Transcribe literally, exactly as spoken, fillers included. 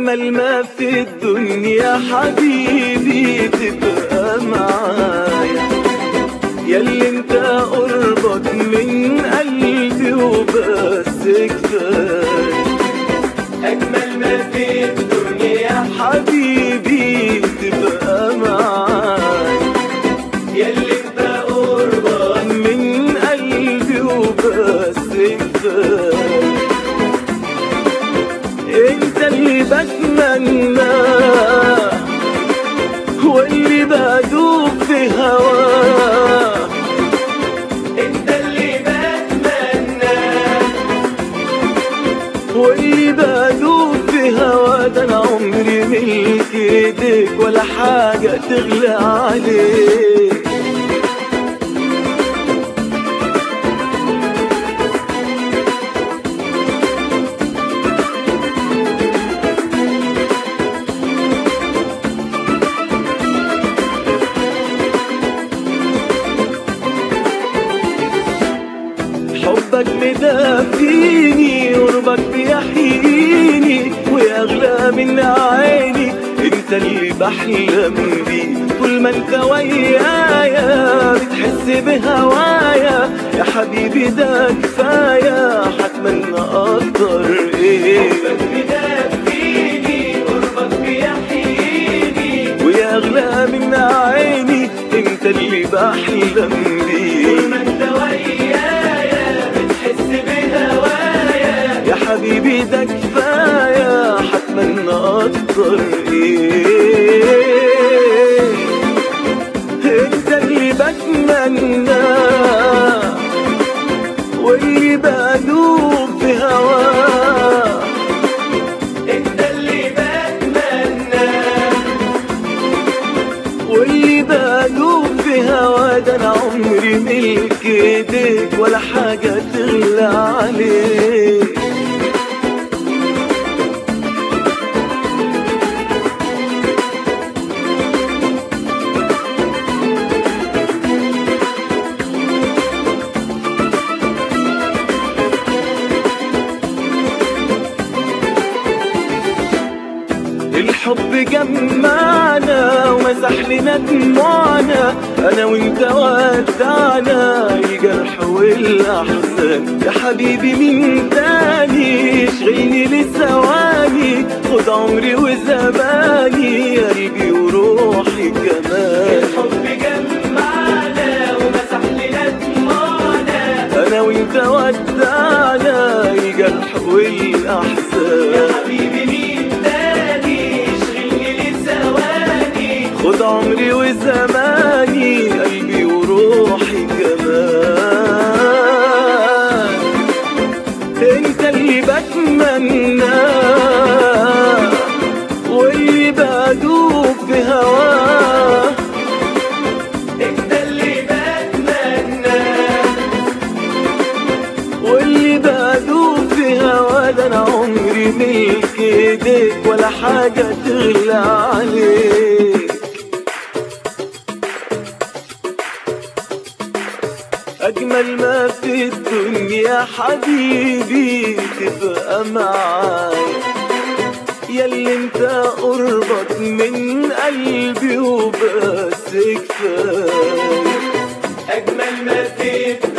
أجمل ما في الدنيا حبيبي تبقى معايا، ياللي انت قربك من قلبي وبس كفاية. أجمل ما في الدنيا حبيبي تبقى معايا، ياللي انت قربك من قلبي وبس كفاية. انت اللي بتمناه واللي بدوب في هواه، انت اللي بتمناه واللي بدوب في هواه. ده انا عمري ملك ايديك ولا حاجة تغلى عليك. حبك مدافيني قربك بيحييني، ويغلى من عيني انت اللي بحلم بيه. طول ما انت ويايا بتحس بهوايا يا حبيبي ده كفاية، هتمنى اقدر ايه. حبك مدافيني قربك بيحييني، ويغلى من عيني انت اللي بحلم بيه. طول ما انت ويايا يا حبيبي ده كفاية، هتمنى اكتر ايه. انت اللي بتمناه واللي بدوب في هواه، انت اللي بتمناه واللي بدوب في هواه. ده انا عمري ملك ايديك ولا حاجة تغلى عليك. الحب جمعنا ومسح لنا دموعنا، انا وانت ودعنا الجرح والاحزان. يا حبيبي مين تاني يشغلني لثواني، خد عمري وزماني قلبي وروحي كمان. الحب جمعنا ومسح لنا دموعنا، انا وانت ودعنا الجرح والاحزان. يا حبيبي مين خد عمري وزماني قلبي وروحي كمان. انت اللي بتمناه واللي بدوب في هواه، انت اللي بتمناه واللي بدوب في هواه. ده انا عمري ملك ايديك ولا حاجة تغلى عليك. أجمل ما في الدنيا حبيبي تبقى معايا، ياللي انت قربك من قلبي وبس كفاية. أجمل ما في